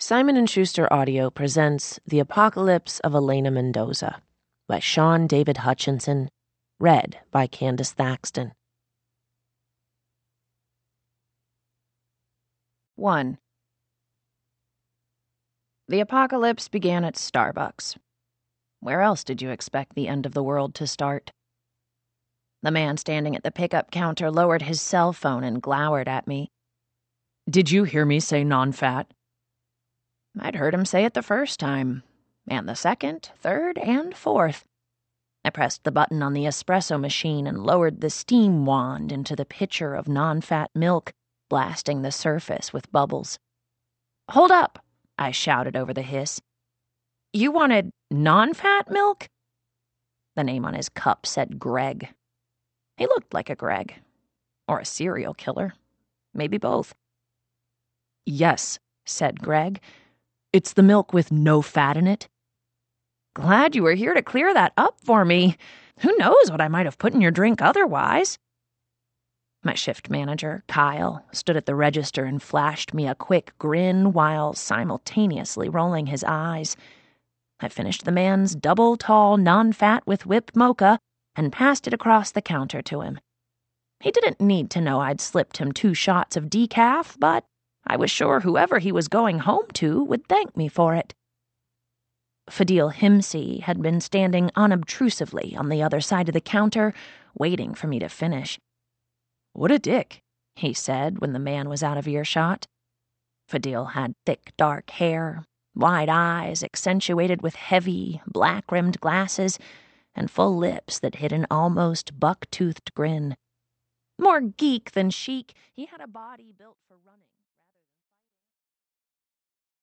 Simon & Schuster Audio presents The Apocalypse of Elena Mendoza by Sean David Hutchinson, read by Candace Thaxton. 1. The apocalypse began at Starbucks. Where else did you expect the end of the world to start? The man standing at the pickup counter lowered his cell phone and glowered at me. Did you hear me say non-fat? I'd heard him say it the first time, and the second, third, and fourth. I pressed the button on the espresso machine and lowered the steam wand into the pitcher of non-fat milk, blasting the surface with bubbles. "Hold up!" I shouted over the hiss. "You wanted non-fat milk?" The name on his cup said Greg. He looked like a Greg. Or a serial killer. Maybe both. "Yes," said Greg. "It's the milk with no fat in it." "Glad you were here to clear that up for me. Who knows what I might have put in your drink otherwise?" My shift manager, Kyle, stood at the register and flashed me a quick grin while simultaneously rolling his eyes. I finished the man's double tall non-fat with whipped mocha and passed it across the counter to him. He didn't need to know I'd slipped him 2 shots of decaf, but I was sure whoever he was going home to would thank me for it. Fadil Himsi had been standing unobtrusively on the other side of the counter, waiting for me to finish. "What a dick," he said when the man was out of earshot. Fadil had thick, dark hair, wide eyes accentuated with heavy, black-rimmed glasses, and full lips that hid an almost buck-toothed grin. More geek than chic, he had a body built for running.